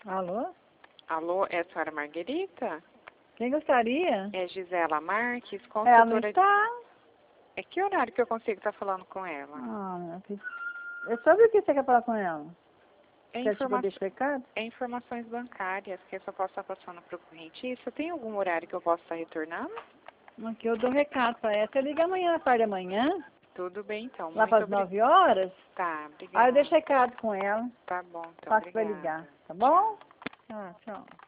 Alô? Alô, é a senhora Marguerita? Quem gostaria? É Gisela Marques, Ela não consultora de... está. É que horário que eu consigo estar falando com ela? Ah, minha filha. É sobre o que você quer falar com ela? É, Quer te deixar recado? é informações bancárias que eu só posso estar passando para o correntista. Tem algum horário que eu possa estar retornando? Aqui eu dou recado para ela. Você liga amanhã, na parte da manhã, Tudo bem, então. lá Muito para as obrigada. 9 horas. Tá, Aí eu obrigada. deixo recado com ela. Tá bom, então. Faço para Obrigada. ligar, tá bom? Tchau, tchau.